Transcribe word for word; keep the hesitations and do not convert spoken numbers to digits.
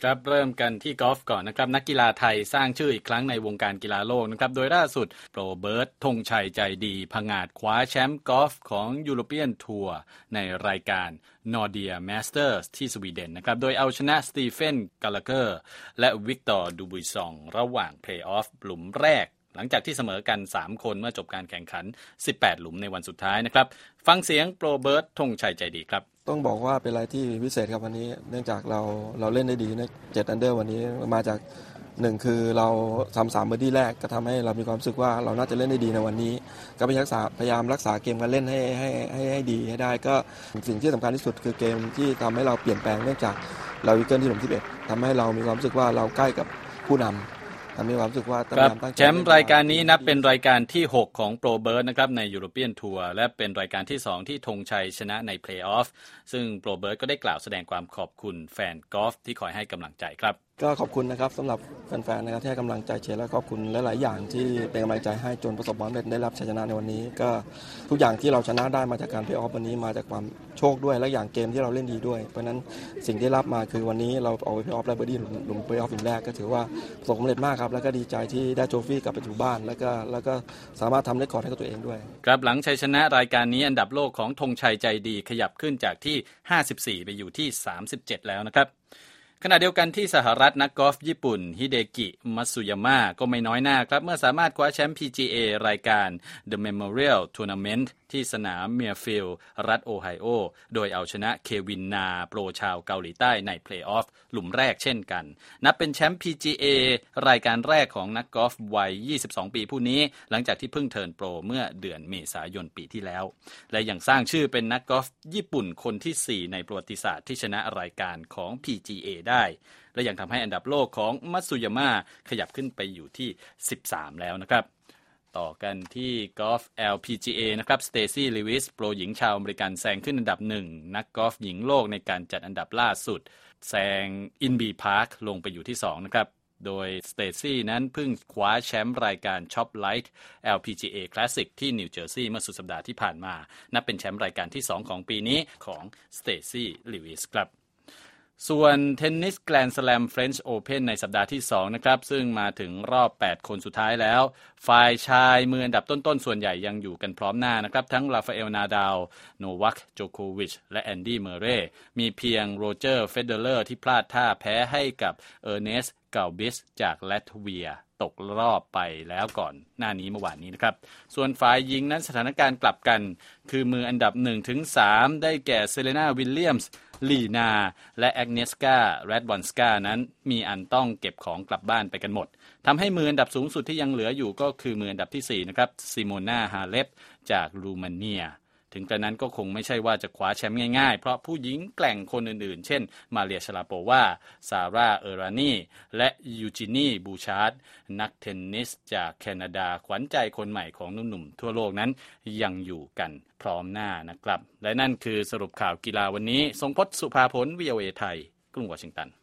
ครับเริ่มกันที่กอล์ฟก่อนนะครับนักกีฬาไทยสร้างชื่ออีกครั้งในวงการกีฬาโลกนะครับโดยล่าสุดโปรเบิร์ตธงชัยใจดีผงาดคว้าแชมป์กอล์ฟของยูโรเปียนทัวร์ในรายการนอร์เดียมาสเตอร์สที่สวีเดนนะครับโดยเอาชนะสตีเฟนกาลาเกอร์และวิกตอร์ดูบุยซองระหว่างเพลย์ออฟหลุมแรกหลังจากที่เสมอกันสามคนเมื่อจบการแข่งขันสิบแปดหลุมในวันสุดท้ายนะครับฟังเสียงโปรเบิร์ตธงชัยใจดีครับต้องบอกว่าเป็นอะไรที่พิเศษครับวันนี้เนื่องจากเราเราเล่นได้ดีนะเจ็ดอันเดอร์วันนี้มาจากหนึ่งคือเราทำสามเบอร์ดี้แรกก็ทำให้เรามีความรู้สึกว่าเราน่าจะเล่นได้ดีในวันนี้ก็พยายามรักษาพยายามรักษาเกมการเล่นให้ให้ให้ให้ดีให้ได้ก็สิ่งที่สำคัญที่สุดคือเกมที่ทำให้เราเปลี่ยนแปลงเนื่องจากเราวิกเกิลที่หลุมที่สิบเอ็ดทำให้เรามีความรู้สึกว่าเราใกล้กับผู้นำทำให้ความรู้สึกว่าแชมป์รายการนี้นับเป็นรายการที่หกของโปรเบิร์ตนะครับในยูโรเปียนทัวร์และเป็นรายการที่สองที่ธงชัยชนะในเพลย์ออฟซึ่งโปรเบิร์ตก็ได้กล่าวแสดงความขอบคุณแฟนกอล์ฟที่คอยให้กำลังใจครับก็ขอบคุณนะครับสำหรับแฟนๆนะครับที่ให้กำลังใจเชียร์และขอบคุณหลายๆอย่างที่เป็นกำลังใจให้จนประสบความสำเร็จได้รับชัยชนะในวันนี้ก็ทุกอย่างที่เราชนะได้มาจากการเพลย์ออฟวันนี้มาจากความโชคด้วยและอย่างเกมที่เราเล่นดีด้วยเพราะนั้นสิ่งที่รับมาคือวันนี้เราเอาไปเพลย์ออฟและเบอร์ดี้หลุมเพลย์ออฟหลุมแรกก็ถือว่าประสบความสำเร็จมากครับแล้วก็ดีใจที่ได้โทรฟี่กลับไปอยู่บ้านแล้วก็แล้วก็สามารถทำเรคคอร์ดให้กับตัวเองด้วยครับหลังชัยชนะรายการนี้อันดับโลกของธงชัยใจดีขยับขึ้นจากที่ห้าสิบสี่ไปอยู่ที่สามสิบเจ็ดแล้วนะครับขณะเดียวกันที่สหรัฐนักกอล์ฟญี่ปุ่นฮิเดกิมัตสึยามะก็ไม่น้อยหน้าครับเมื่อสามารถคว้าแชมป์ พี จี เอ รายการ The Memorial Tournament ที่สนามเมียร์ฟิลด์รัฐโอไฮโอโดยเอาชนะเควินนาโปรชาวเกาหลีใต้ในเพลย์ออฟหลุมแรกเช่นกันนับเป็นแชมป์ พี จี เอ รายการแรกของนักกอล์ฟวัยยี่สิบสองปีผู้นี้หลังจากที่เพิ่งเทิร์นโปรเมื่อเดือนเมษายนปีที่แล้วและยังสร้างชื่อเป็นนักกอล์ฟญี่ปุ่นคนที่สี่ในประวัติศาสตร์ที่ชนะรายการของ พี จี เอ ได้และยังทำให้อันดับโลกของมัตสึยามะขยับขึ้นไปอยู่ที่สิบสามแล้วนะครับต่อกันที่กอล์ฟ แอล พี จี เอ นะครับสเตซี่ลิวิสโปรหญิงชาวอเมริกันแซงขึ้นอันดับหนึ่งนักกอล์ฟหญิงโลกในการจัดอันดับล่าสุดแซงอินบีพาร์คลงไปอยู่ที่สองนะครับโดยสเตซี่นั้นเพิ่งคว้าแชมป์รายการช็อปไลท์ แอล พี จี เอ Classic ที่นิวเจอร์ซีย์เมื่อสุดสัปดาห์ที่ผ่านมานับเป็นแชมป์รายการที่สองของปีนี้ของสเตซี่ลิวิสครับส่วนเทนนิสแกรนด์สแลมเฟรนช์โอเพ่นในสัปดาห์ที่สองนะครับซึ่งมาถึงรอบแปดคนสุดท้ายแล้วฝ่ายชายมืออันดับต้นๆส่วนใหญ่ยังอยู่กันพร้อมหน้านะครับทั้งราฟาเอลนาดาลโนวัคโจโควิชและแอนดี้เมอร์เรย์มีเพียงโรเจอร์เฟเดอเลอร์ที่พลาดท่าแพ้ให้กับเออร์เนสต์เกาบิสจากลัตเวียตกรอบไปแล้วก่อนหน้านี้เมื่อวานนี้นะครับส่วนฝ่ายหญิงนั้นสถานการณ์กลับกันคือมืออันดับ หนึ่งถึงสาม ได้แก่เซเลนาวิลเลียมส์ลีนาและแอกเนสกาแรดวอนสกานั้นมีอันต้องเก็บของกลับบ้านไปกันหมดทำให้มืออันดับสูงสุดที่ยังเหลืออยู่ก็คือมืออันดับที่สี่นะครับซิโมนาฮาเลปจากรูมาเนียถึงกระนั้นก็คงไม่ใช่ว่าจะคว้าแชมป์ง่ายๆเพราะผู้หญิงแกร่งคนอื่นๆเช่นมาเรียชลาโปวาซาร่าเอรานีและยูจินีบูชาร์ดนักเทนนิสจากแคนาดาขวัญใจคนใหม่ของหนุ่มๆทั่วโลกนั้นยังอยู่กันพร้อมหน้านะครับและนั่นคือสรุปข่าวกีฬาวันนี้ทรงพจน์สุภาผล วี โอ เอ ไทยกรุงวอชิงตัน